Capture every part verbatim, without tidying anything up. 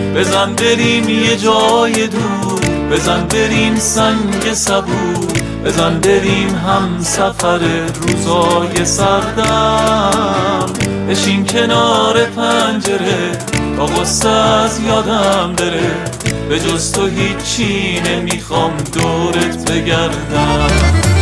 بزن بریم یه جای دور، بزن بریم سنگ صبور، بزن بریم هم سفر روزای سردم. بشین کنار پنجره تا غصه از یادم بره، به جز تو هیچی نمیخوام دورت بگردم.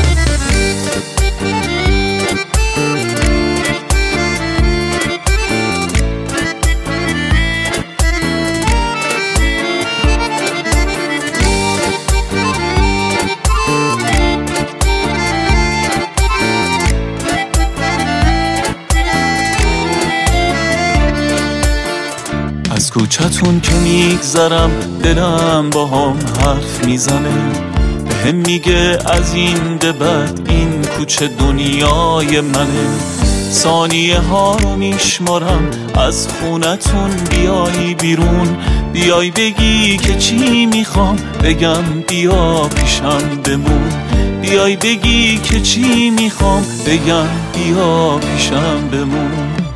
از کوچتون که میگذرم دلم با هم حرف میزنه، بهم میگه از این به بعد این کوچه دنیای منه. ثانیه ها رو میشمارم از خونتون بیای بیرون، بیای بگی که چی میخوام بگم بیا پیشم بمون، بیای بگی که چی میخوام بگم بیا پیشم بمون.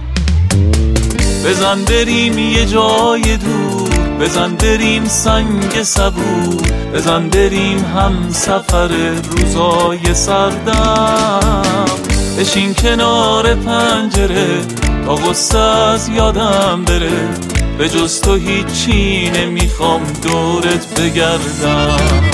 بزن بریم یه جای دور، بزن بریم سنگ صبور، بزن بریم هم سفر روزای سردم. بشین کنار پنجره تا غصه از یادم بره، به جز تو هیچی نمیخوام دورت بگردم.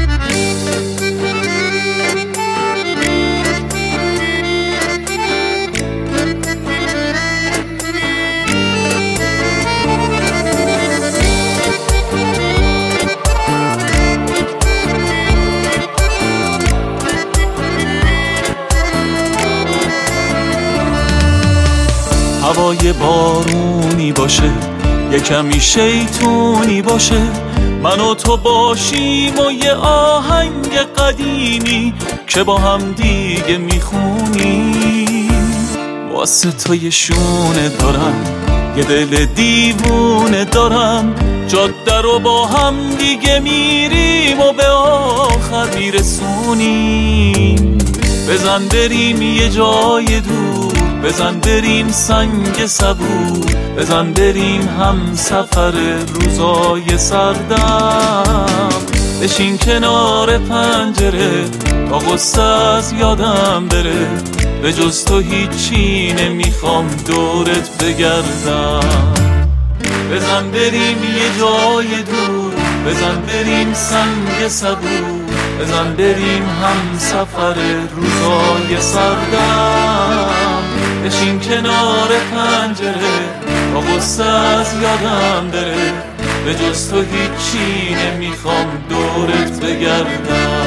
هوای بارونی باشه، یه کمی شیطونی باشه، من و تو باشیم و یه آهنگ قدیمی که با هم دیگه میخونیم. واسه تو یه شونه دارم، یه دل دیوونه دارم، جاده رو با هم دیگه میریم و به آخر میرسونیم. بزن بریم یه جای دور، بزن بریم سنگ صبور، بزن بریم هم سفر روزای سردم. بشین کنار پنجره تا غصه از یادم بره، به جز تو هیچی نمیخوام دورت بگردم. بزن بریم یه جای دور، بزن بریم سنگ صبور، بزن بریم هم سفر روزای سردم. بشین کنار پنجره تا غصه از یادم بره، به جز تو هیچی نمیخوام دورت بگردم.